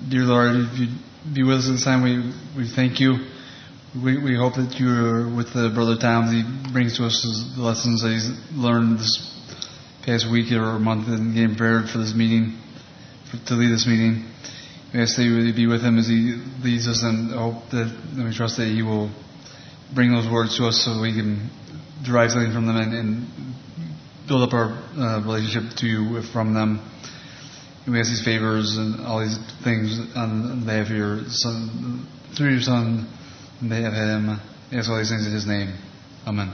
Dear Lord, if you be with us this time, we thank you. We hope that you're with the Brother Tom as he brings to us the lessons that he's learned this past week or month and getting prepared for this meeting, to lead this meeting. We ask that you really be with him as he leads us, and hope that we trust that he will bring those words to us so we can derive something from them and build up our relationship to you from them. And we ask these favors and all these things on behalf of your Son, through your Son, on behalf of him. We ask all these things in his name. Amen.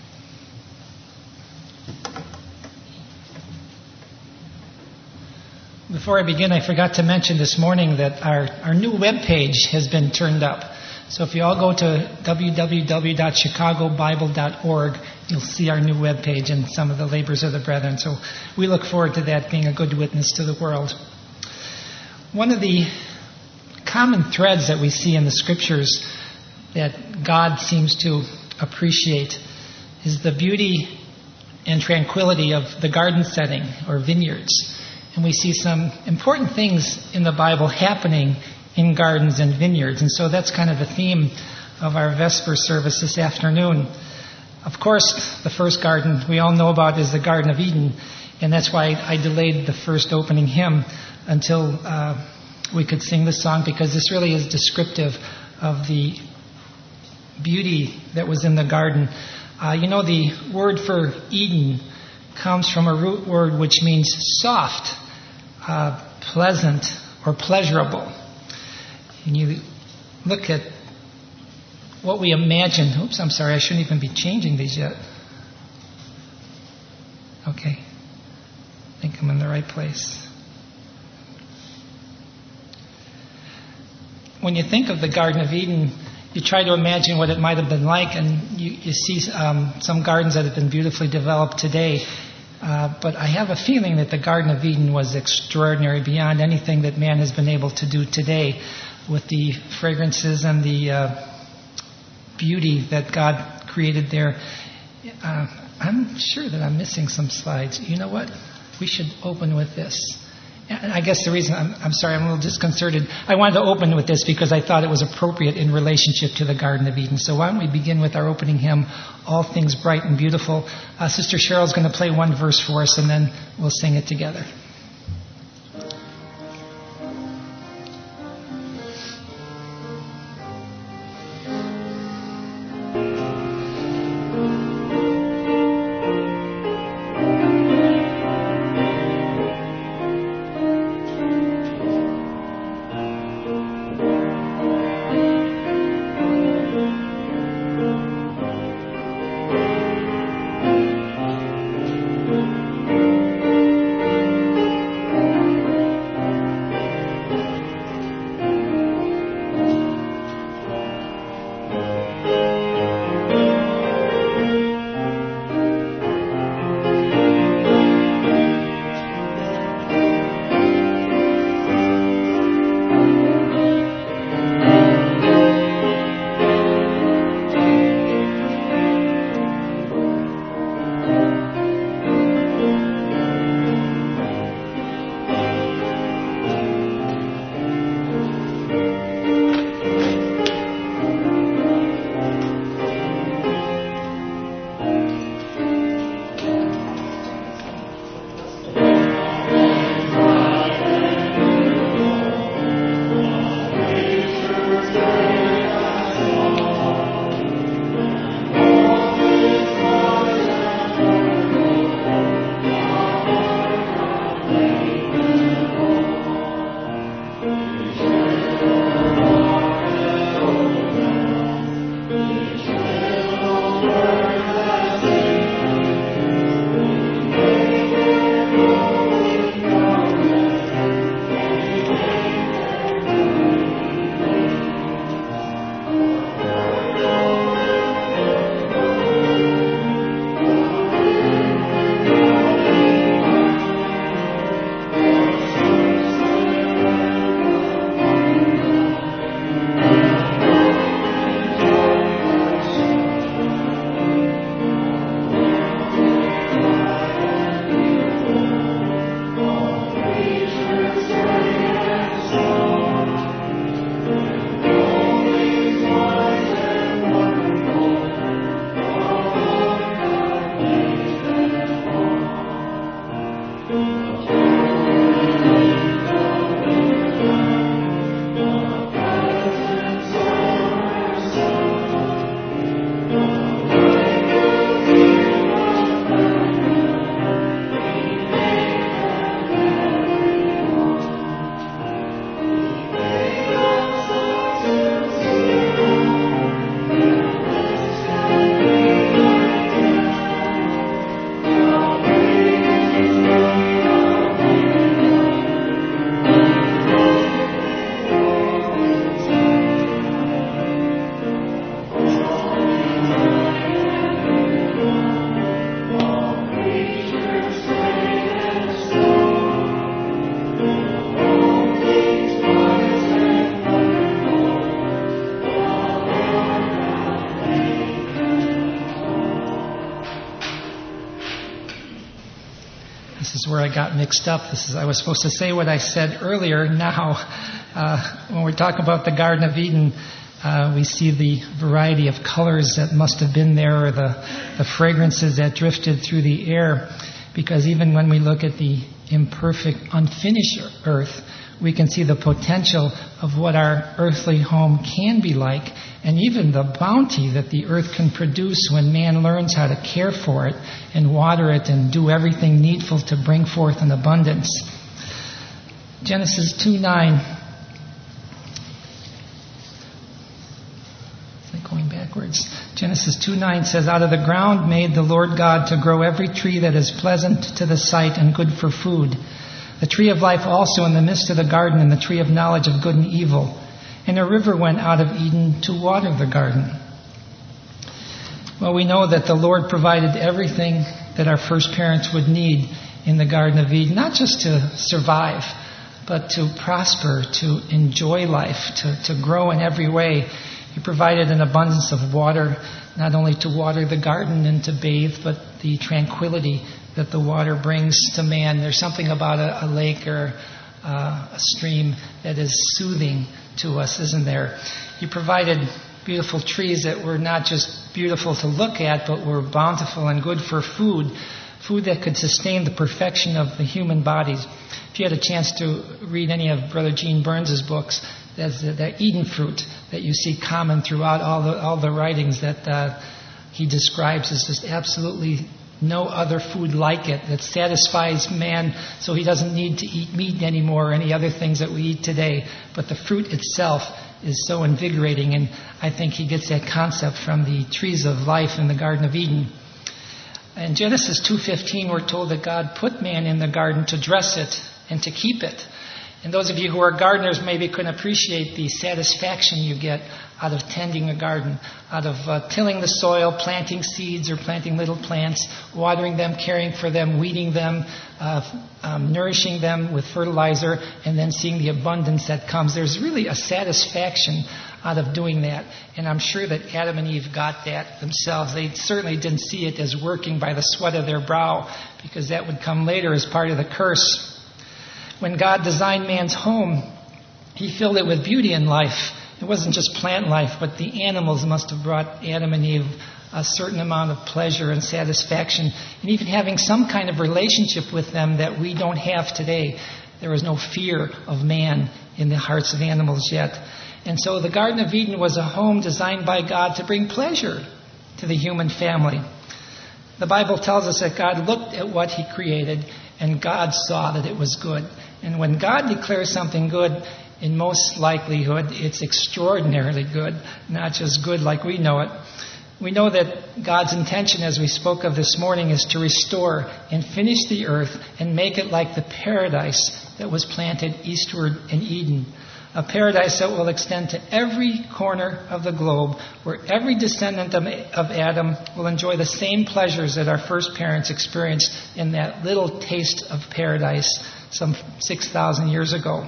Before I begin, I forgot to mention this morning that our new webpage has been turned up. So if you all go to www.chicagobible.org, you'll see our new webpage and some of the labors of the brethren. So we look forward to that being a good witness to the world. One of the common threads that we see in the scriptures that God seems to appreciate is the beauty and tranquility of the garden setting or vineyards. And we see some important things in the Bible happening in gardens and vineyards. And so that's kind of the theme of our Vesper service this afternoon. Of course, the first garden we all know about is the Garden of Eden. And that's why I delayed the first opening hymn until we could sing this song, because this really is descriptive of the beauty that was in the garden. The word for Eden comes from a root word which means soft, pleasant, or pleasurable. And you look at what we imagine. Oops, I'm sorry, I shouldn't even be changing these yet. Okay. I think I'm in the right place. When you think of the Garden of Eden, you try to imagine what it might have been like, and you see some gardens that have been beautifully developed today. But I have a feeling that the Garden of Eden was extraordinary beyond anything that man has been able to do today, with the fragrances and the beauty that God created there. I'm sure that I'm missing some slides. You know what? We should open with this. And I guess the reason, I'm sorry, I'm a little disconcerted. I wanted to open with this because I thought it was appropriate in relationship to the Garden of Eden. So why don't we begin with our opening hymn, All Things Bright and Beautiful. Sister Cheryl's going to play one verse for us, and then we'll sing it together. got mixed up. I was supposed to say what I said earlier. Now, when we talk about the Garden of Eden, we see the variety of colors that must have been there, or the fragrances that drifted through the air. Because even when we look at the imperfect, unfinished earth, we can see the potential of what our earthly home can be like, and even the bounty that the earth can produce when man learns how to care for it and water it and do everything needful to bring forth an abundance. Genesis 2:9. Going backwards. Genesis 2:9 says, "Out of the ground made the Lord God to grow every tree that is pleasant to the sight and good for food. The tree of life also in the midst of the garden, and the tree of knowledge of good and evil. And a river went out of Eden to water the garden." Well, we know that the Lord provided everything that our first parents would need in the Garden of Eden, not just to survive, but to prosper, to enjoy life, to grow in every way. He provided an abundance of water, not only to water the garden and to bathe, but the tranquility that the water brings to man. There's something about a lake or a stream that is soothing to us, isn't there? He provided beautiful trees that were not just beautiful to look at, but were bountiful and good for food that could sustain the perfection of the human bodies. If you had a chance to read any of Brother Gene Burns' books, that's the Eden fruit that you see common throughout all the writings that he describes as just absolutely no other food like it, that satisfies man so he doesn't need to eat meat anymore or any other things that we eat today. But the fruit itself is so invigorating, and I think he gets that concept from the trees of life in the Garden of Eden. In Genesis 2:15, we're told that God put man in the garden to dress it and to keep it. And those of you who are gardeners maybe can appreciate the satisfaction you get out of tending a garden, out of tilling the soil, planting seeds or planting little plants, watering them, caring for them, weeding them, nourishing them with fertilizer, and then seeing the abundance that comes. There's really a satisfaction out of doing that. And I'm sure that Adam and Eve got that themselves. They certainly didn't see it as working by the sweat of their brow, because that would come later as part of the curse. When God designed man's home, he filled it with beauty and life. It wasn't just plant life, but the animals must have brought Adam and Eve a certain amount of pleasure and satisfaction, and even having some kind of relationship with them that we don't have today. There was no fear of man in the hearts of animals yet. And so the Garden of Eden was a home designed by God to bring pleasure to the human family. The Bible tells us that God looked at what he created, and God saw that it was good. And when God declares something good, in most likelihood, it's extraordinarily good, not just good like we know it. We know that God's intention, as we spoke of this morning, is to restore and finish the earth and make it like the paradise that was planted eastward in Eden. A paradise that will extend to every corner of the globe, where every descendant of Adam will enjoy the same pleasures that our first parents experienced in that little taste of paradise some 6,000 years ago.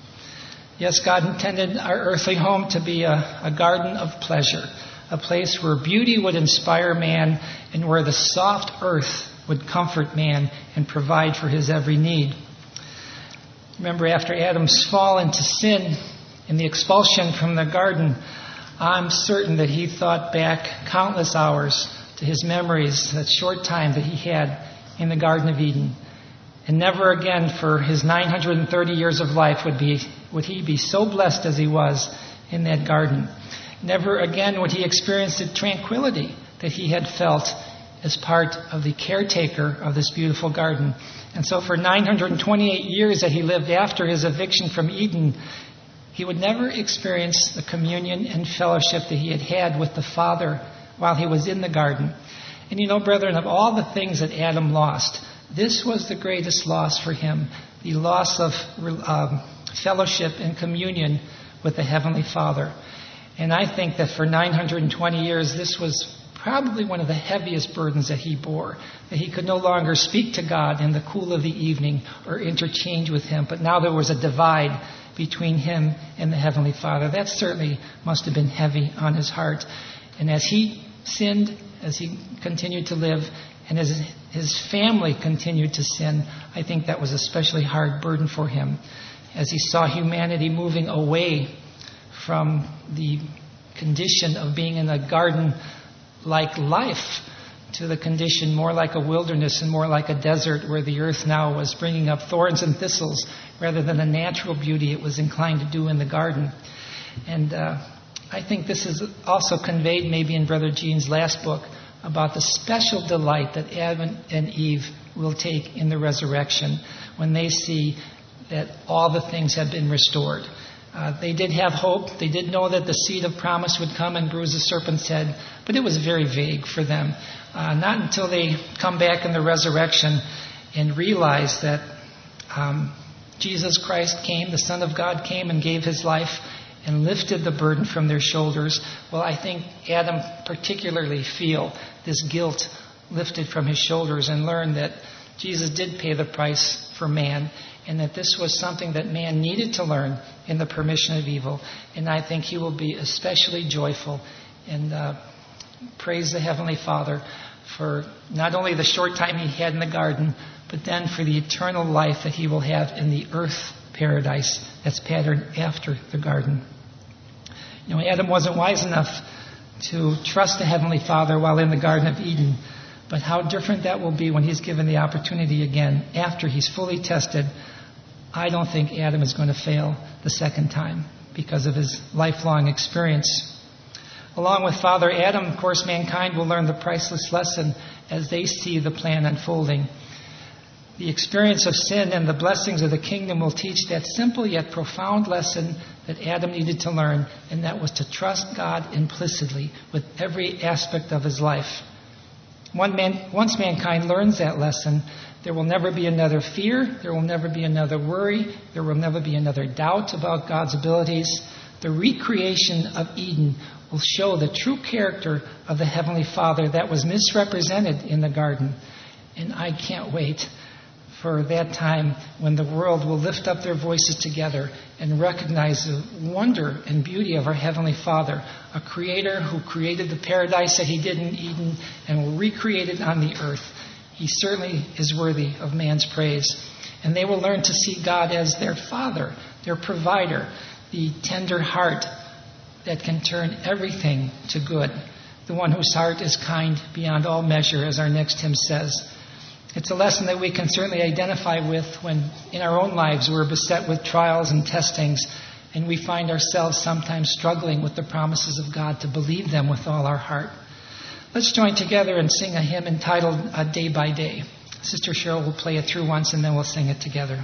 Yes, God intended our earthly home to be a garden of pleasure, a place where beauty would inspire man and where the soft earth would comfort man and provide for his every need. Remember, after Adam's fall into sin and the expulsion from the garden, I'm certain that he thought back countless hours to his memories, that short time that he had in the Garden of Eden. And never again for his 930 years of life would he be so blessed as he was in that garden. Never again would he experience the tranquility that he had felt as part of the caretaker of this beautiful garden. And so for 928 years that he lived after his eviction from Eden, he would never experience the communion and fellowship that he had had with the Father while he was in the garden. And you know, brethren, of all the things that Adam lost, this was the greatest loss for him, the loss of fellowship and communion with the Heavenly Father. And I think that for 920 years, this was probably one of the heaviest burdens that he bore, that he could no longer speak to God in the cool of the evening or interchange with him, but now there was a divide between him and the Heavenly Father. That certainly must have been heavy on his heart. And as he sinned, as he continued to live, and as his family continued to sin, I think that was a especially hard burden for him, as he saw humanity moving away from the condition of being in a garden-like life to the condition more like a wilderness and more like a desert, where the earth now was bringing up thorns and thistles rather than the natural beauty it was inclined to do in the garden. And I think this is also conveyed maybe in Brother Gene's last book about the special delight that Adam and Eve will take in the resurrection when they see that all the things have been restored. They did have hope. They did know that the seed of promise would come and bruise the serpent's head, but it was very vague for them. Not until they come back in the resurrection and realize that Jesus Christ came, the Son of God came and gave his life and lifted the burden from their shoulders. Well, I think Adam particularly feel this guilt lifted from his shoulders and learn that Jesus did pay the price for man, and that this was something that man needed to learn in the permission of evil. And I think he will be especially joyful and praise the Heavenly Father for not only the short time he had in the garden, but then for the eternal life that he will have in the earth paradise that's patterned after the garden. You know, Adam wasn't wise enough to trust the Heavenly Father while in the Garden of Eden, but how different that will be when he's given the opportunity again after he's fully tested. I don't think Adam is going to fail the second time because of his lifelong experience. Along with Father Adam, of course, mankind will learn the priceless lesson as they see the plan unfolding. The experience of sin and the blessings of the kingdom will teach that simple yet profound lesson that Adam needed to learn, and that was to trust God implicitly with every aspect of his life. Once mankind learns that lesson, there will never be another fear, there will never be another worry, there will never be another doubt about God's abilities. The recreation of Eden will show the true character of the Heavenly Father that was misrepresented in the garden. And I can't wait for that time when the world will lift up their voices together and recognize the wonder and beauty of our Heavenly Father, a creator who created the paradise that he did in Eden and will recreate it on the earth. He certainly is worthy of man's praise. And they will learn to see God as their Father, their provider, the tender heart that can turn everything to good, the one whose heart is kind beyond all measure, as our next hymn says. It's a lesson that we can certainly identify with when in our own lives we're beset with trials and testings, and we find ourselves sometimes struggling with the promises of God to believe them with all our heart. Let's join together and sing a hymn entitled Day by Day. Sister Cheryl will play it through once and then we'll sing it together.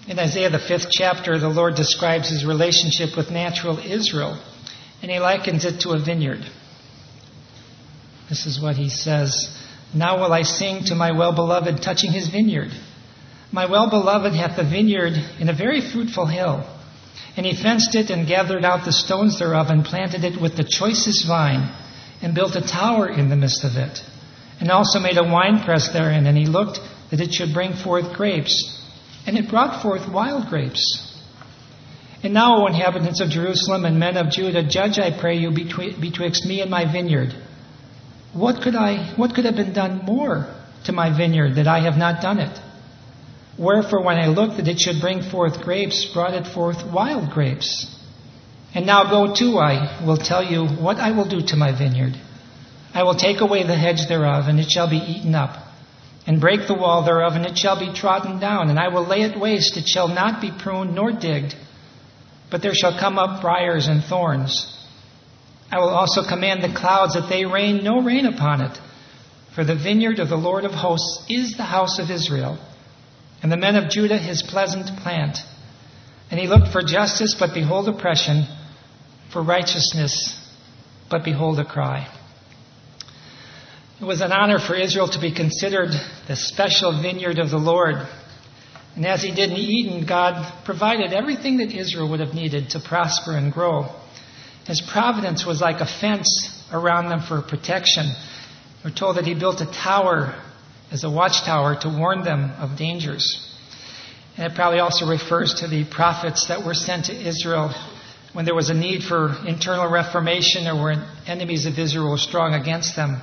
In Isaiah, the 5th chapter, the Lord describes his relationship with natural Israel, and he likens it to a vineyard. This is what he says, "Now will I sing to my well-beloved touching his vineyard. My well-beloved hath a vineyard in a very fruitful hill, and he fenced it and gathered out the stones thereof and planted it with the choicest vine and built a tower in the midst of it, and also made a winepress therein, and he looked that it should bring forth grapes, and it brought forth wild grapes. And now, O inhabitants of Jerusalem and men of Judah, judge, I pray you, betwixt me and my vineyard. What could have been done more to my vineyard that I have not done it? Wherefore, when I looked that it should bring forth grapes, brought it forth wild grapes. And now go to, I will tell you what I will do to my vineyard. I will take away the hedge thereof, and it shall be eaten up, and break the wall thereof, and it shall be trodden down, and I will lay it waste, it shall not be pruned nor digged, but there shall come up briars and thorns. I will also command the clouds that they rain no rain upon it, for the vineyard of the Lord of hosts is the house of Israel, and the men of Judah his pleasant plant. And he looked for justice, but behold oppression, for righteousness, but behold a cry." It was an honor for Israel to be considered the special vineyard of the Lord. And as he did in Eden, God provided everything that Israel would have needed to prosper and grow. His providence was like a fence around them for protection. We're told that he built a tower as a watchtower to warn them of dangers. And it probably also refers to the prophets that were sent to Israel when there was a need for internal reformation or when enemies of Israel were strong against them.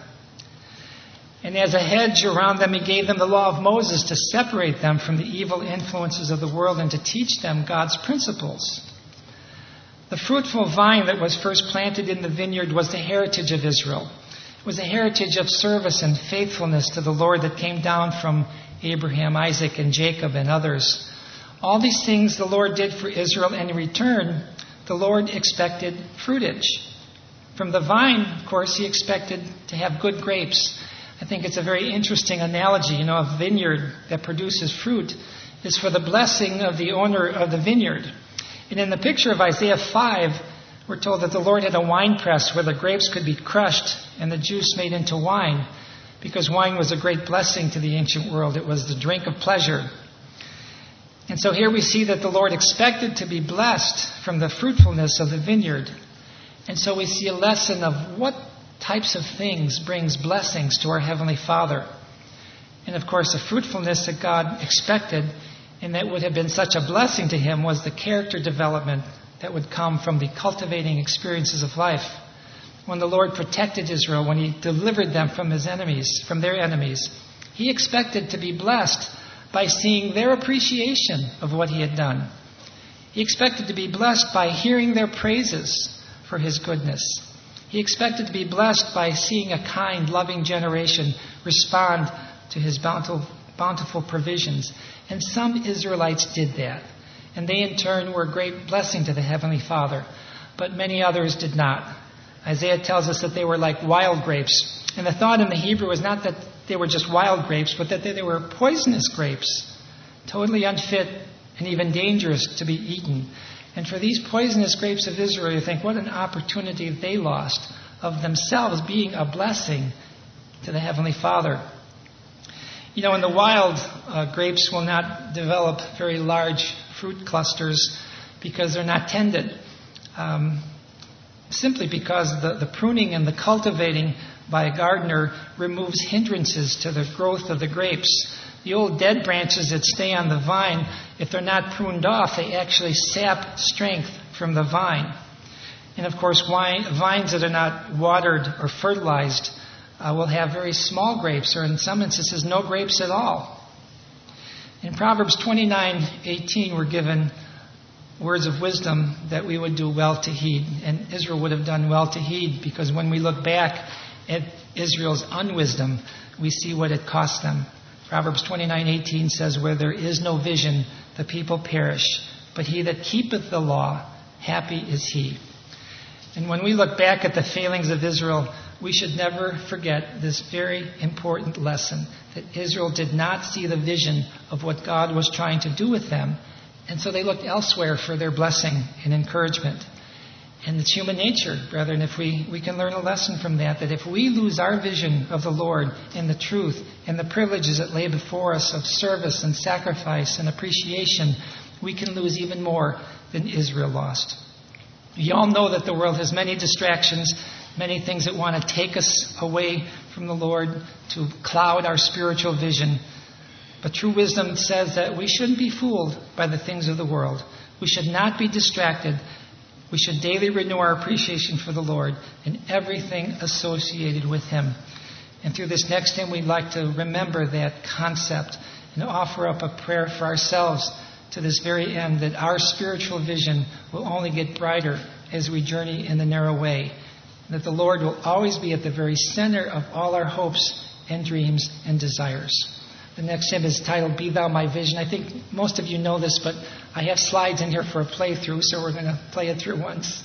And as a hedge around them, he gave them the law of Moses to separate them from the evil influences of the world and to teach them God's principles. The fruitful vine that was first planted in the vineyard was the heritage of Israel. It was a heritage of service and faithfulness to the Lord that came down from Abraham, Isaac, and Jacob, and others. All these things the Lord did for Israel, and in return, the Lord expected fruitage. From the vine, of course, he expected to have good grapes. I think it's a very interesting analogy. A vineyard that produces fruit is for the blessing of the owner of the vineyard. And in the picture of Isaiah 5, we're told that the Lord had a wine press where the grapes could be crushed and the juice made into wine, because wine was a great blessing to the ancient world. It was the drink of pleasure. And so here we see that the Lord expected to be blessed from the fruitfulness of the vineyard. And so we see a lesson of what types of things brings blessings to our Heavenly Father. And of course, the fruitfulness that God expected and that would have been such a blessing to him was the character development that would come from the cultivating experiences of life. When the Lord protected Israel, when he delivered them from their enemies, he expected to be blessed by seeing their appreciation of what he had done. He expected to be blessed by hearing their praises for his goodness. He expected to be blessed by seeing a kind, loving generation respond to his bountiful provisions. And some Israelites did that. And they in turn were a great blessing to the Heavenly Father. But many others did not. Isaiah tells us that they were like wild grapes. And the thought in the Hebrew was not that they were just wild grapes, but that they were poisonous grapes, totally unfit and even dangerous to be eaten. And for these poisonous grapes of Israel, you think, what an opportunity they lost of themselves being a blessing to the Heavenly Father. In the wild, grapes will not develop very large fruit clusters because they're not tended. Simply because the pruning and the cultivating by a gardener removes hindrances to the growth of the grapes. The old dead branches that stay on the vine, if they're not pruned off, they actually sap strength from the vine. And of course, vines that are not watered or fertilized will have very small grapes, or in some instances, no grapes at all. In Proverbs 29:18, we're given words of wisdom that we would do well to heed. And Israel would have done well to heed, because when we look back at Israel's unwisdom, we see what it cost them. Proverbs 29:18 says, "Where there is no vision, the people perish, but he that keepeth the law, happy is he." And when we look back at the failings of Israel, we should never forget this very important lesson, that Israel did not see the vision of what God was trying to do with them, And so they looked elsewhere for their blessing and encouragement. And it's human nature, brethren, if we can learn a lesson from that if if we lose our vision of the Lord and the truth and the privileges that lay before us of service and sacrifice and appreciation, we can lose even more than Israel lost. You all know that the world has many distractions, many things that want to take us away from the Lord, to cloud our spiritual vision. But true wisdom says that we shouldn't be fooled by the things of the world. We should not be distracted. We should daily renew our appreciation for the Lord and everything associated with Him. And through this next hymn, we'd like to remember that concept and offer up a prayer for ourselves to this very end, that our spiritual vision will only get brighter as we journey in the narrow way, that the Lord will always be at the very center of all our hopes and dreams and desires. The next hymn is titled, Be Thou My Vision. I think most of you know this, but I have slides in here for a playthrough, so we're going to play it through once.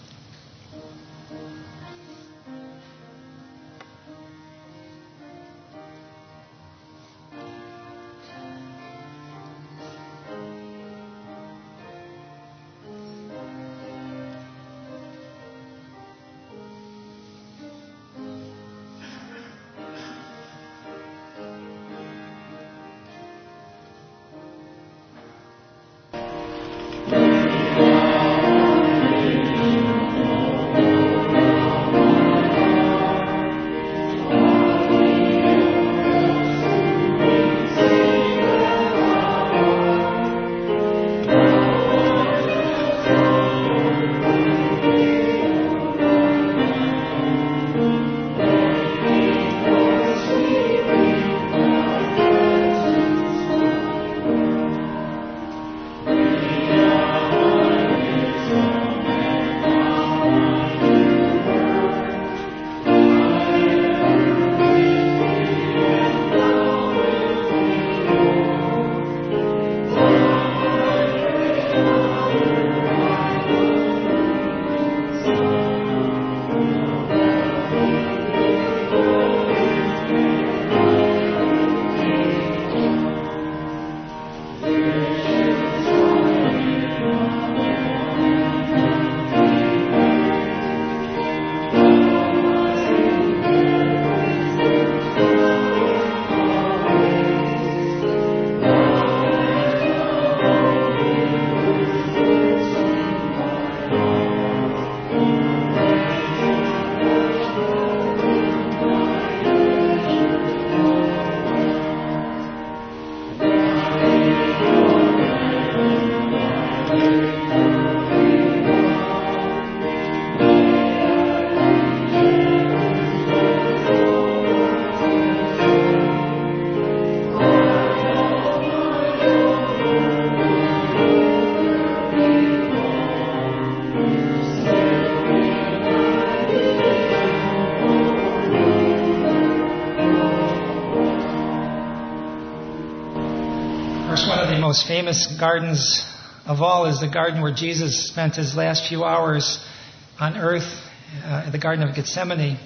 Most famous gardens of all is the garden where Jesus spent his last few hours on earth, the Garden of Gethsemane.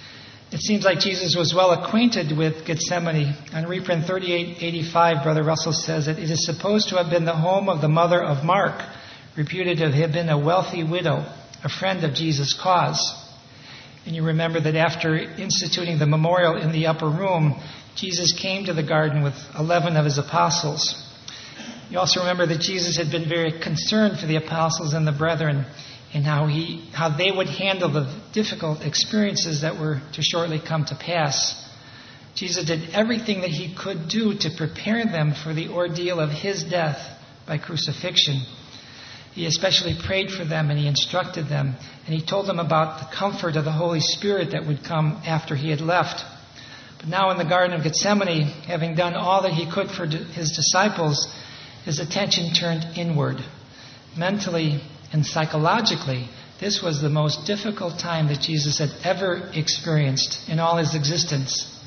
It seems like Jesus was well acquainted with Gethsemane. On reprint 3885, Brother Russell says that it is supposed to have been the home of the mother of Mark, reputed to have been a wealthy widow, a friend of Jesus' cause. And you remember that after instituting the memorial in the upper room, Jesus came to the garden with 11 of his apostles. You also remember that Jesus had been very concerned for the apostles and the brethren and how they would handle the difficult experiences that were to shortly come to pass. Jesus did everything that he could do to prepare them for the ordeal of his death by crucifixion. He especially prayed for them and he instructed them, and he told them about the comfort of the Holy Spirit that would come after he had left. But now in the Garden of Gethsemane, having done all that he could for his disciples, his attention turned inward. Mentally and psychologically, this was the most difficult time that Jesus had ever experienced in all his existence.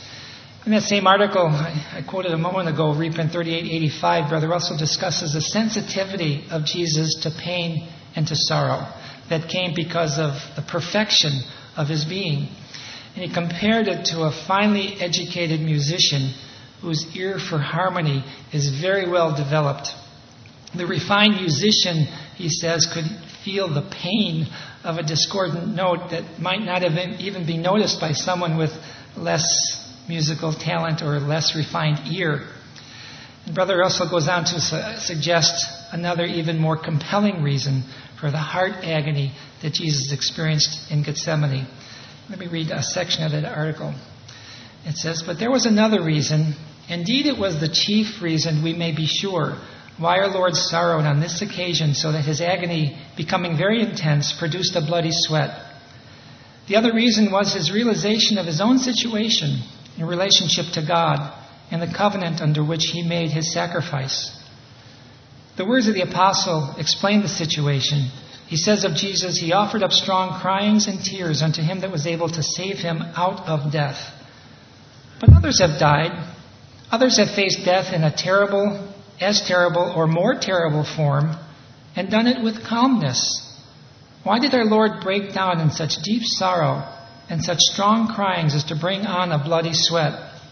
In that same article I quoted a moment ago, reprint 3885, Brother Russell discusses the sensitivity of Jesus to pain and to sorrow that came because of the perfection of his being. And he compared it to a finely educated musician whose ear for harmony is very well developed. The refined musician, he says, could feel the pain of a discordant note that might not even be noticed by someone with less musical talent or less refined ear. And Brother Russell goes on to suggest another even more compelling reason for the heart agony that Jesus experienced in Gethsemane. Let me read a section of that article. It says, "But there was another reason. Indeed, it was the chief reason, we may be sure, why our Lord sorrowed on this occasion, so that his agony, becoming very intense, produced a bloody sweat. The other reason was his realization of his own situation in relationship to God and the covenant under which he made his sacrifice. The words of the apostle explain the situation. He says of Jesus, he offered up strong cryings and tears unto him that was able to save him out of death. But others have died. Others have faced death in a terrible, as terrible, or more terrible form, and done it with calmness. Why did our Lord break down in such deep sorrow and such strong cryings as to bring on a bloody sweat?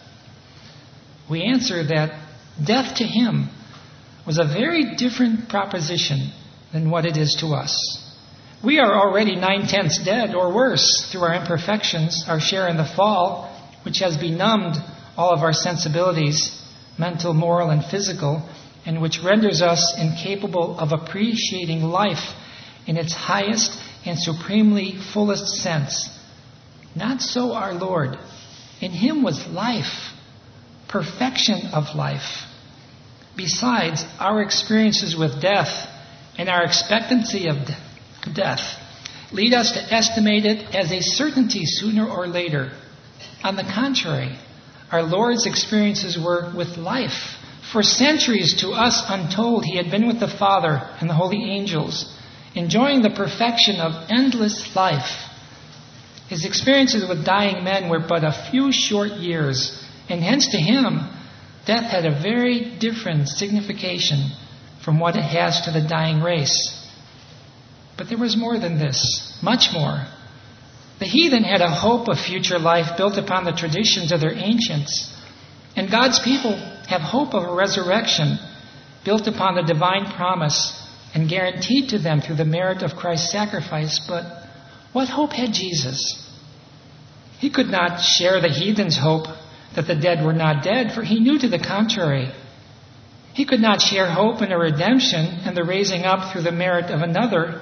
We answer that death to him was a very different proposition than what it is to us. We are already 9/10 dead or worse through our imperfections, our share in the fall, which has benumbed all of our sensibilities, mental, moral, and physical, and which renders us incapable of appreciating life in its highest and supremely fullest sense. Not so our Lord. In him was life, perfection of life. Besides, our experiences with death and our expectancy of death lead us to estimate it as a certainty sooner or later. On the contrary, our Lord's experiences were with life. For centuries, to us untold, he had been with the Father and the holy angels, enjoying the perfection of endless life. His experiences with dying men were but a few short years, and hence to him, death had a very different signification from what it has to the dying race. But there was more than this, much more. The heathen had a hope of future life built upon the traditions of their ancients, and God's people have hope of a resurrection built upon the divine promise and guaranteed to them through the merit of Christ's sacrifice. But what hope had Jesus? He could not share the heathen's hope that the dead were not dead, for he knew to the contrary. He could not share hope in a redemption and the raising up through the merit of another.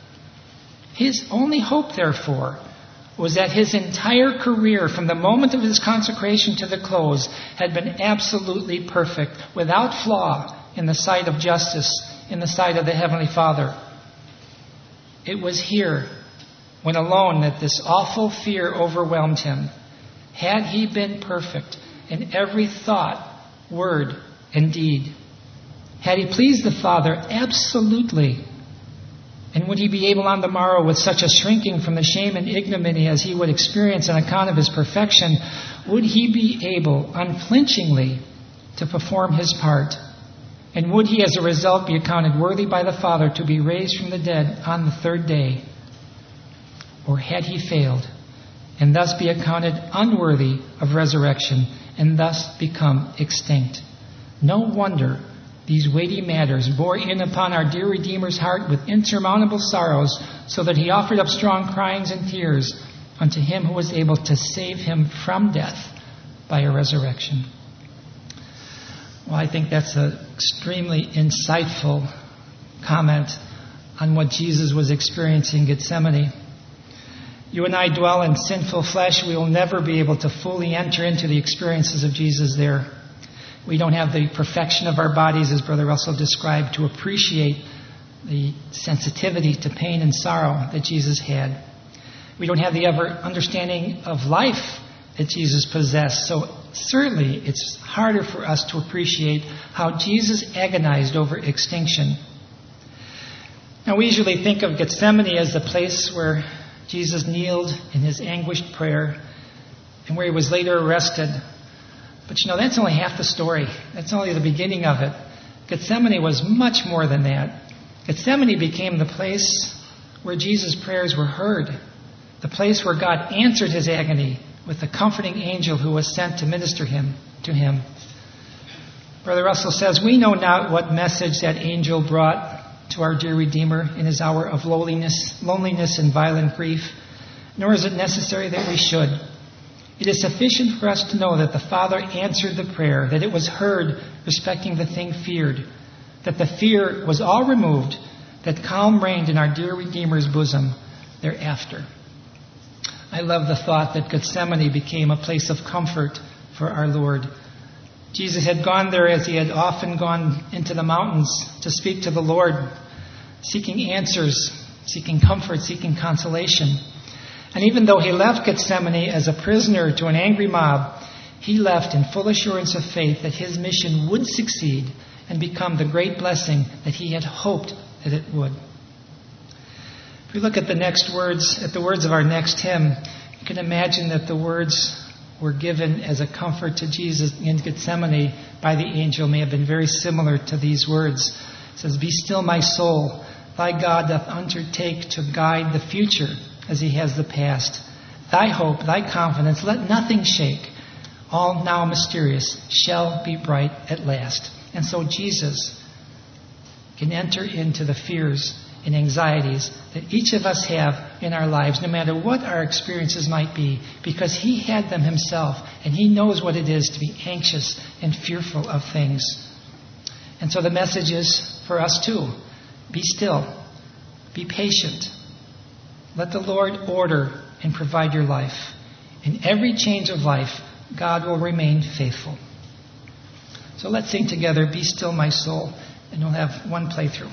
His only hope, therefore, was that his entire career, from the moment of his consecration to the close, had been absolutely perfect, without flaw in the sight of justice, in the sight of the Heavenly Father. It was here, when alone, that this awful fear overwhelmed him. Had he been perfect in every thought, word, and deed? Had he pleased the Father absolutely? And would he be able on the morrow, with such a shrinking from the shame and ignominy as he would experience on account of his perfection, would he be able unflinchingly to perform his part? And would he as a result be accounted worthy by the Father to be raised from the dead on the third day? Or had he failed, and thus be accounted unworthy of resurrection, and thus become extinct? No wonder these weighty matters bore in upon our dear Redeemer's heart with insurmountable sorrows, so that he offered up strong cryings and tears unto him who was able to save him from death by a resurrection. Well, I think that's an extremely insightful comment on what Jesus was experiencing in Gethsemane. You and I dwell in sinful flesh. We will never be able to fully enter into the experiences of Jesus there. We don't have the perfection of our bodies, as Brother Russell described, to appreciate the sensitivity to pain and sorrow that Jesus had. We don't have the ever understanding of life that Jesus possessed. So certainly it's harder for us to appreciate how Jesus agonized over extinction. Now, we usually think of Gethsemane as the place where Jesus kneeled in his anguished prayer and where he was later arrested. But that's only half the story. That's only the beginning of it. Gethsemane was much more than that. Gethsemane became the place where Jesus' prayers were heard, the place where God answered his agony with the comforting angel who was sent to minister to him. Brother Russell says, we know not what message that angel brought to our dear Redeemer in his hour of loneliness and violent grief, nor is it necessary that we should. It is sufficient for us to know that the Father answered the prayer, that it was heard respecting the thing feared, that the fear was all removed, that calm reigned in our dear Redeemer's bosom thereafter. I love the thought that Gethsemane became a place of comfort for our Lord. Jesus had gone there as he had often gone into the mountains to speak to the Lord, seeking answers, seeking comfort, seeking consolation. And even though he left Gethsemane as a prisoner to an angry mob, he left in full assurance of faith that his mission would succeed and become the great blessing that he had hoped that it would. If we look at the words of our next hymn, you can imagine that the words were given as a comfort to Jesus in Gethsemane by the angel may have been very similar to these words. It says, "Be still, my soul. Thy God doth undertake to guide the future as he has the past. Thy hope, thy confidence, let nothing shake. All now mysterious shall be bright at last." And so Jesus can enter into the fears and anxieties that each of us have in our lives, no matter what our experiences might be, because he had them himself, and he knows what it is to be anxious and fearful of things. And so the message is for us too. Be still. Be patient. Let the Lord order and provide your life. In every change of life, God will remain faithful. So let's sing together, "Be Still, My Soul," and we'll have one playthrough.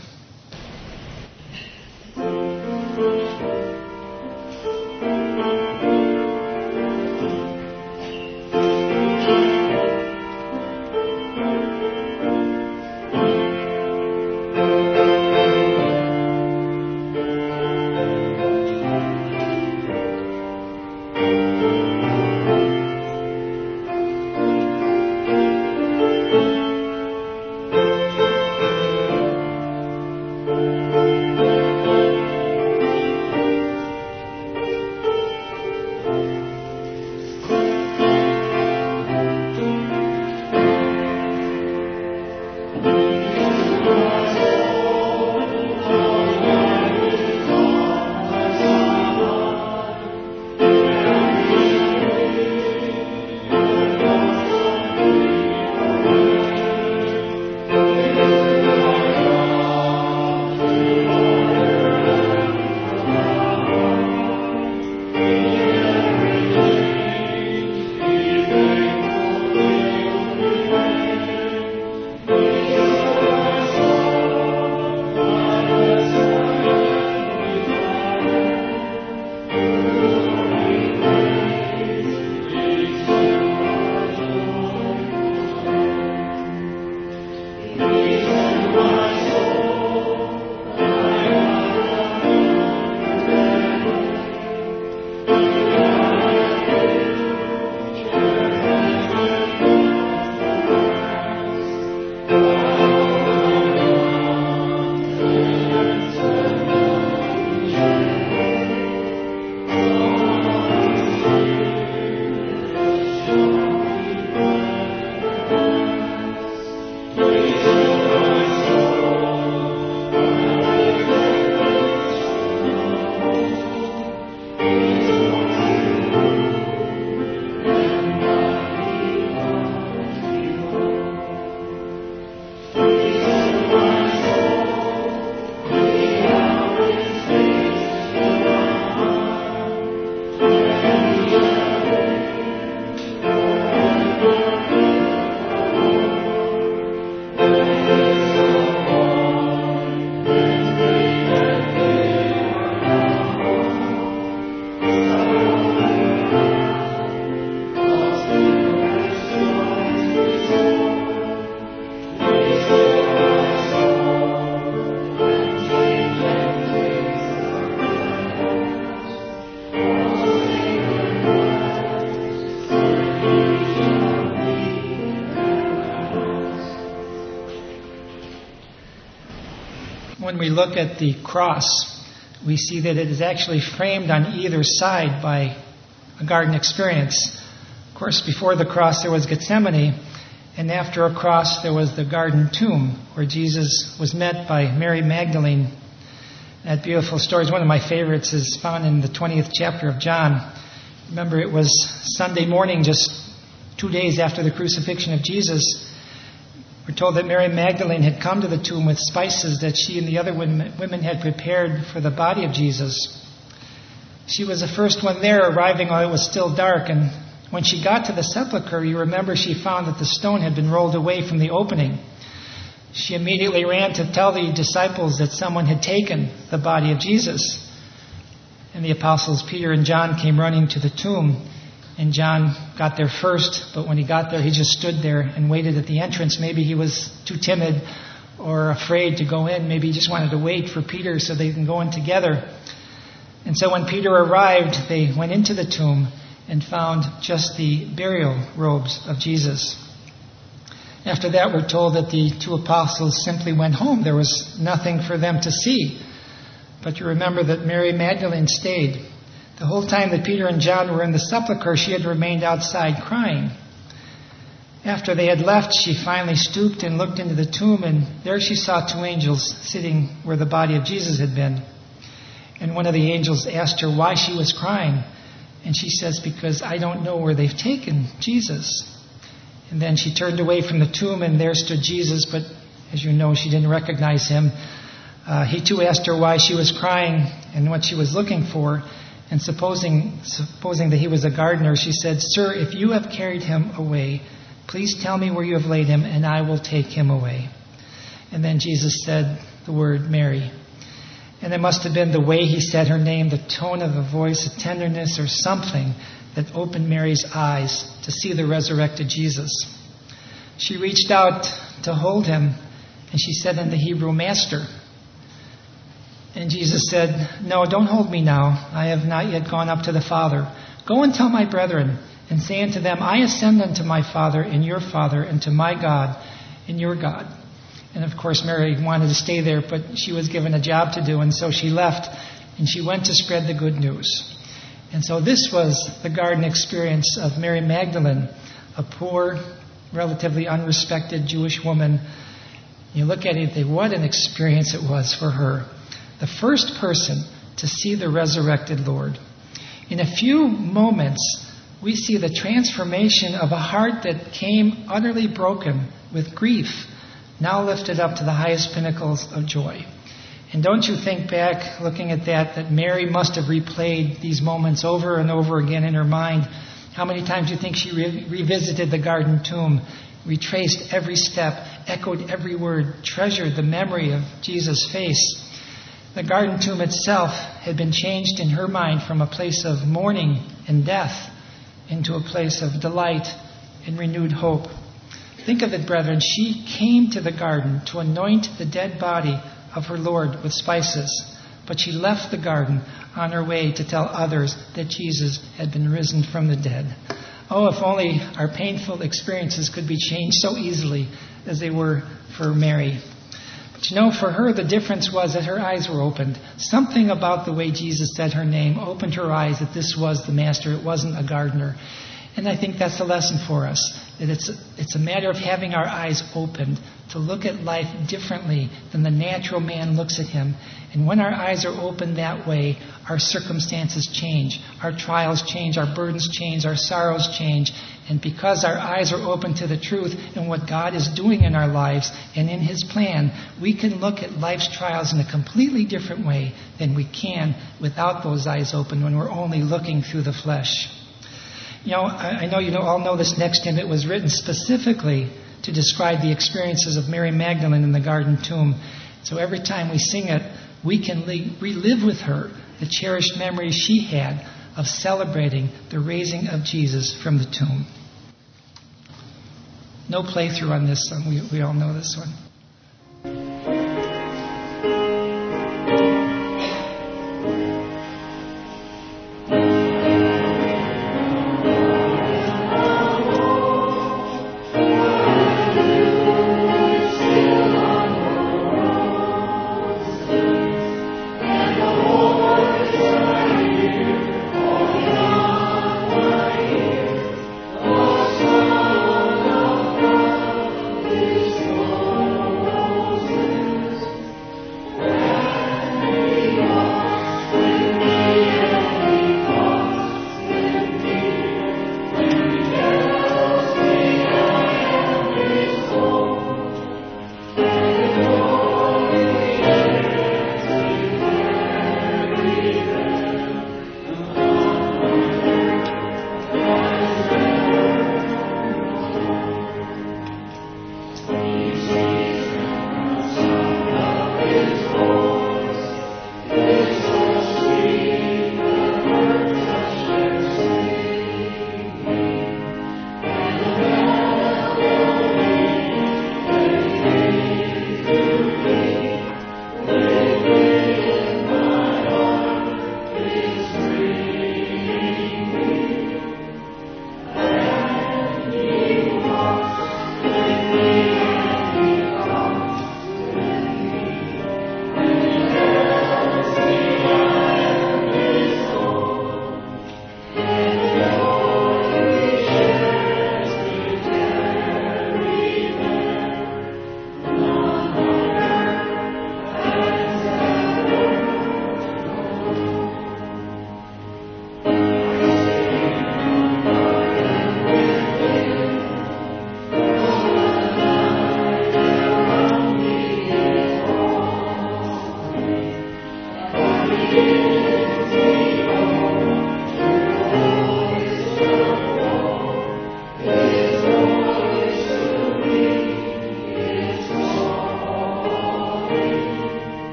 When we look at the cross, we see that it is actually framed on either side by a garden experience. Of course, before the cross there was Gethsemane, And after a cross, there was the garden tomb where Jesus was met by Mary Magdalene. That beautiful story is one of my favorites. It's found in the 20th chapter of John. Remember, it was Sunday morning, just 2 days after the crucifixion of Jesus. We're told that Mary Magdalene had come to the tomb with spices that she and the other women had prepared for the body of Jesus. She was the first one there, arriving while it was still dark, and when she got to the sepulchre, you remember she found that the stone had been rolled away from the opening. She immediately ran to tell the disciples that someone had taken the body of Jesus. And the apostles Peter and John came running to the tomb. And John got there first, but when he got there, he just stood there and waited at the entrance. Maybe he was too timid or afraid to go in. Maybe he just wanted to wait for Peter so they can go in together. And so when Peter arrived, they went into the tomb and found just the burial robes of Jesus. After that, we're told that the two apostles simply went home. There was nothing for them to see. But you remember that Mary Magdalene stayed. The whole time that Peter and John were in the sepulchre, she had remained outside crying. After they had left, she finally stooped and looked into the tomb, and there she saw two angels sitting where the body of Jesus had been. And one of the angels asked her why she was crying. And she says, because I don't know where they've taken Jesus. And then she turned away from the tomb, and there stood Jesus, but as you know, she didn't recognize him. He too asked her why she was crying and what she was looking for. And supposing that he was a gardener, she said, Sir, if you have carried him away, please tell me where you have laid him, and I will take him away. And then Jesus said the word Mary. And it must have been the way he said her name, the tone of the voice, a tenderness or something that opened Mary's eyes to see the resurrected Jesus. She reached out to hold him, and she said in the Hebrew, Master. And Jesus said, No, don't hold me now. I have not yet gone up to the Father. Go and tell my brethren, and say unto them, I ascend unto my Father and your Father, and to my God and your God. And of course, Mary wanted to stay there, but she was given a job to do, and so she left, and she went to spread the good news. And so this was the garden experience of Mary Magdalene, a poor, relatively unrespected Jewish woman. You look at it and think, what an experience it was for her. The first person to see the resurrected Lord. In a few moments, we see the transformation of a heart that came utterly broken with grief, now lifted up to the highest pinnacles of joy. And don't you think back, looking at that Mary must have replayed these moments over and over again in her mind. How many times do you think she revisited the garden tomb, retraced every step, echoed every word, treasured the memory of Jesus' face? The garden tomb itself had been changed in her mind from a place of mourning and death into a place of delight and renewed hope. Think of it, brethren. She came to the garden to anoint the dead body of her Lord with spices, but she left the garden on her way to tell others that Jesus had been risen from the dead. Oh, if only our painful experiences could be changed so easily as they were for Mary. But you know, for her, the difference was that her eyes were opened. Something about the way Jesus said her name opened her eyes that this was the Master. It wasn't a gardener. And I think that's a lesson for us, that it's a matter of having our eyes opened to look at life differently than the natural man looks at him. And when our eyes are opened that way, our circumstances change, our trials change, our burdens change, our sorrows change. And because our eyes are open to the truth and what God is doing in our lives and in His plan, we can look at life's trials in a completely different way than we can without those eyes open when we're only looking through the flesh. You know, I know you all know this next hymn. It was written specifically to describe the experiences of Mary Magdalene in the garden tomb. So every time we sing it, we can relive with her the cherished memories she had of celebrating the raising of Jesus from the tomb. No playthrough on this song. We all know this one.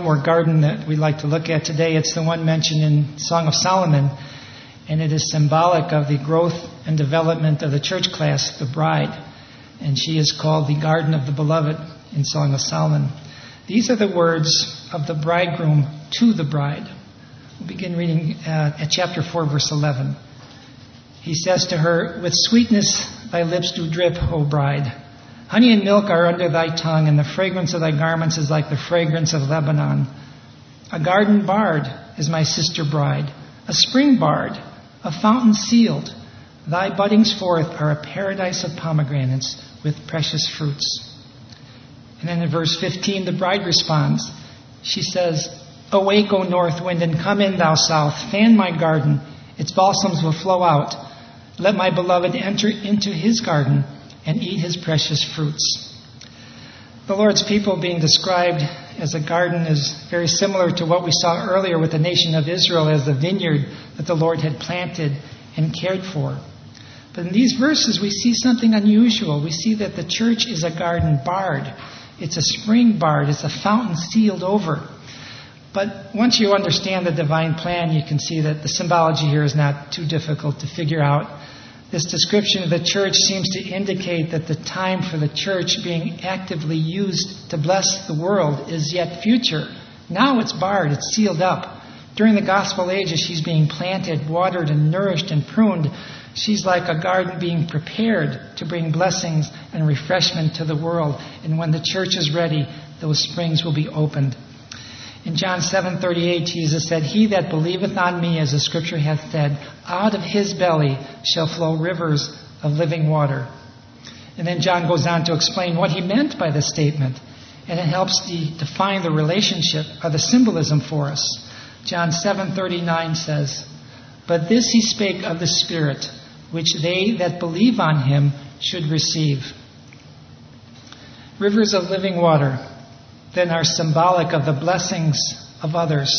or garden that we'd like to look at today. It's the one mentioned in Song of Solomon, and it is symbolic of the growth and development of the church class, the bride. And she is called the Garden of the Beloved in Song of Solomon. These are the words of the bridegroom to the bride. We'll begin reading at chapter 4, verse 11. He says to her, "With sweetness thy lips do drip, O bride. Honey and milk are under thy tongue, and the fragrance of thy garments is like the fragrance of Lebanon. A garden bard is my sister bride, a spring bard, a fountain sealed. Thy buddings forth are a paradise of pomegranates with precious fruits." And then in verse 15, the bride responds. She says, "Awake, O north wind, and come in, thou south. Fan my garden, its balsams will flow out. Let my beloved enter into his garden and eat his precious fruits." The Lord's people being described as a garden is very similar to what we saw earlier with the nation of Israel as the vineyard that the Lord had planted and cared for. But in these verses we see something unusual. We see that the church is a garden bard. It's a spring bard. It's a fountain sealed over. But once you understand the divine plan, you can see that the symbology here is not too difficult to figure out. This description of the church seems to indicate that the time for the church being actively used to bless the world is yet future. Now it's barred, it's sealed up. During the gospel ages, she's being planted, watered, and nourished and pruned. She's like a garden being prepared to bring blessings and refreshment to the world. And when the church is ready, those springs will be opened. In John 7:38, Jesus said, "He that believeth on me, as the scripture hath said, out of his belly shall flow rivers of living water." And then John goes on to explain what he meant by this statement. And it helps define the relationship or the symbolism for us. John 7:39 says, "But this he spake of the Spirit, which they that believe on him should receive." Rivers of living water then are symbolic of the blessings of others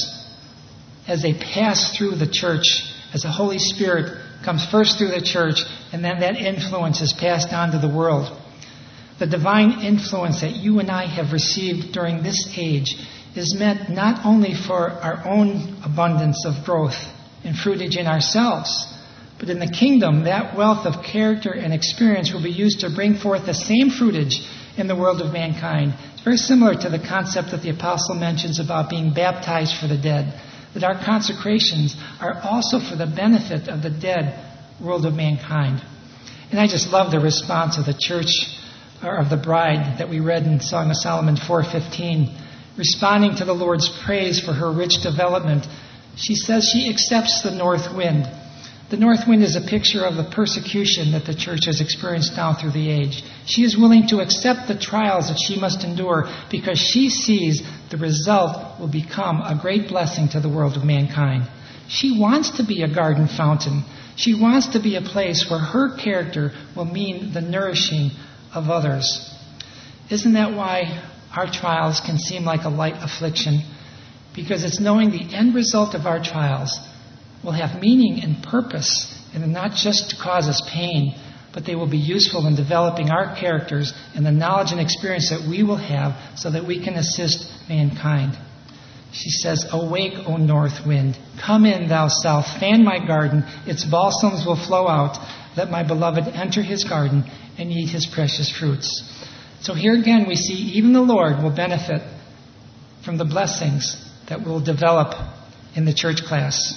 as they pass through the church, as the Holy Spirit comes first through the church, and then that influence is passed on to the world. The divine influence that you and I have received during this age is meant not only for our own abundance of growth and fruitage in ourselves, but in the kingdom, that wealth of character and experience will be used to bring forth the same fruitage in the world of mankind. It's very similar to the concept that the apostle mentions about being baptized for the dead, that our consecrations are also for the benefit of the dead world of mankind. And I just love the response of the church, or of the bride, that we read in Song of Solomon 4:15, responding to the Lord's praise for her rich development. She says she accepts the north wind. The north wind is a picture of the persecution that the church has experienced down through the age. She is willing to accept the trials that she must endure because she sees the result will become a great blessing to the world of mankind. She wants to be a garden fountain. She wants to be a place where her character will mean the nourishing of others. Isn't that why our trials can seem like a light affliction? Because it's knowing the end result of our trials will have meaning and purpose, and not just to cause us pain, but they will be useful in developing our characters and the knowledge and experience that we will have so that we can assist mankind. She says, "Awake, O north wind, come in, thou south, fan my garden, its balsams will flow out. Let my beloved enter his garden and eat his precious fruits." So here again we see even the Lord will benefit from the blessings that will develop in the church class.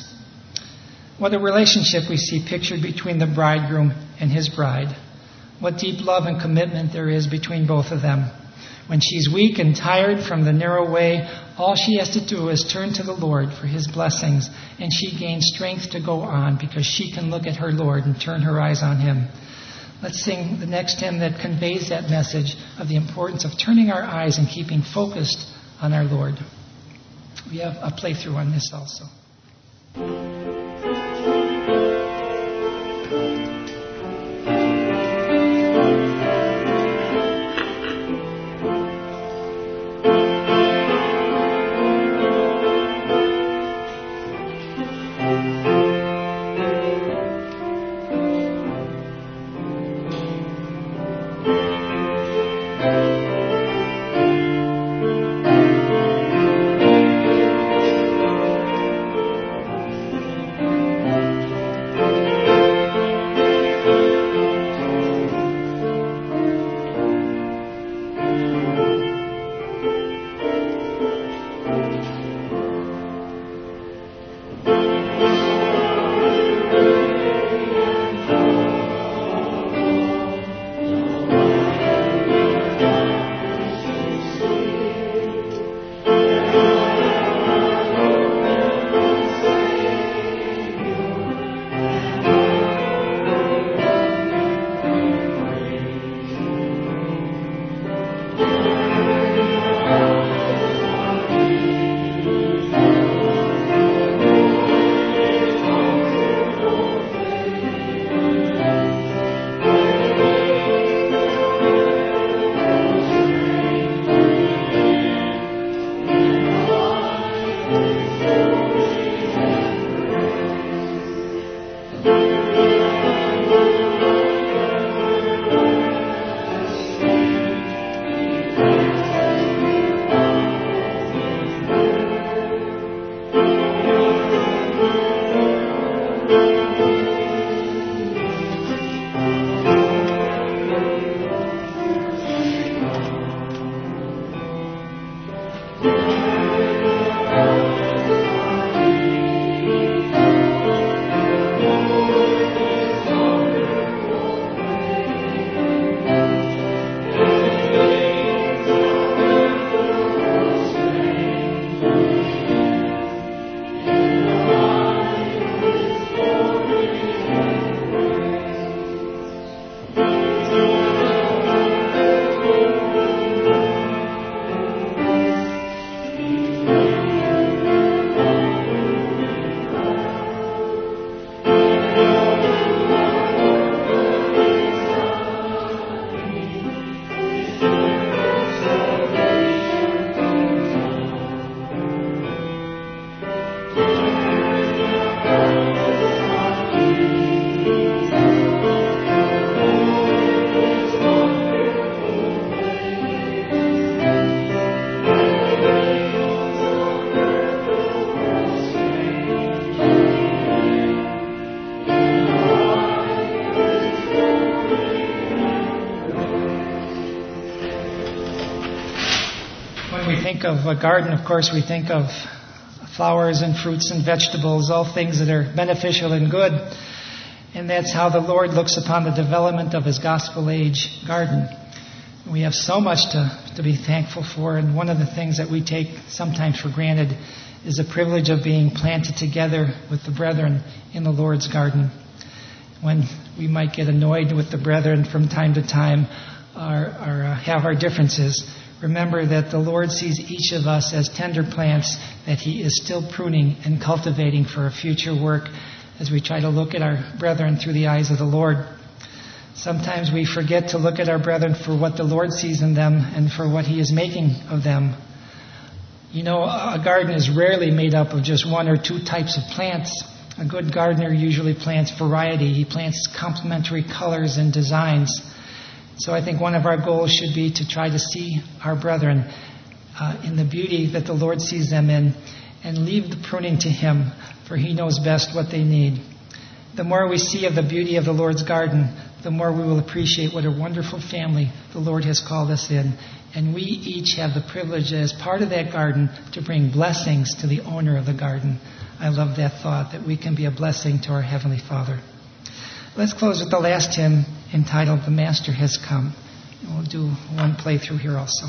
What a relationship we see pictured between the bridegroom and his bride. What deep love and commitment there is between both of them. When she's weak and tired from the narrow way, all she has to do is turn to the Lord for his blessings, and she gains strength to go on because she can look at her Lord and turn her eyes on him. Let's sing the next hymn that conveys that message of the importance of turning our eyes and keeping focused on our Lord. We have a playthrough on this also. think of a garden, of course, we think of flowers and fruits and vegetables, all things that are beneficial and good. And that's how the Lord looks upon the development of His gospel age garden. We have so much to be thankful for, and one of the things that we take sometimes for granted is the privilege of being planted together with the brethren in the Lord's garden. When we might get annoyed with the brethren from time to time or have our differences, remember that the Lord sees each of us as tender plants that He is still pruning and cultivating for a future work as we try to look at our brethren through the eyes of the Lord. Sometimes we forget to look at our brethren for what the Lord sees in them and for what He is making of them. You know, a garden is rarely made up of just one or two types of plants. A good gardener usually plants variety. He plants complementary colors and designs. So I think one of our goals should be to try to see our brethren in the beauty that the Lord sees them in and leave the pruning to Him, for He knows best what they need. The more we see of the beauty of the Lord's garden, the more we will appreciate what a wonderful family the Lord has called us in. And we each have the privilege as part of that garden to bring blessings to the owner of the garden. I love that thought, that we can be a blessing to our Heavenly Father. Let's close with the last hymn entitled, "The Master Has Come." And we'll do one playthrough here also.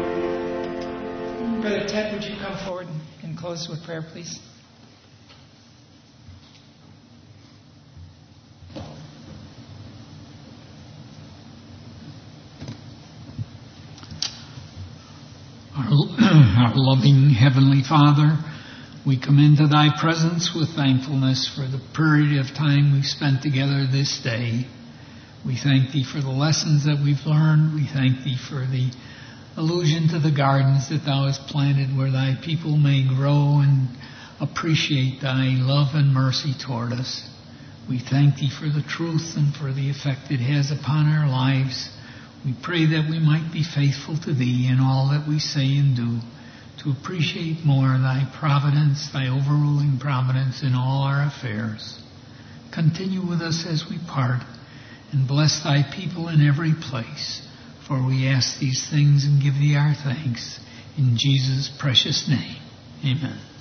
Brother Ted, would you come forward and close with prayer, please? Our loving Heavenly Father, we come into Thy presence with thankfulness for the period of time we've spent together this day. We thank Thee for the lessons that we've learned. We thank Thee for the allusion to the gardens that Thou hast planted where Thy people may grow and appreciate Thy love and mercy toward us. We thank Thee for the truth and for the effect it has upon our lives. We pray that we might be faithful to Thee in all that we say and do, to appreciate more Thy providence, Thy overruling providence in all our affairs. Continue with us as we part, and bless Thy people in every place. For we ask these things and give Thee our thanks. In Jesus' precious name, amen.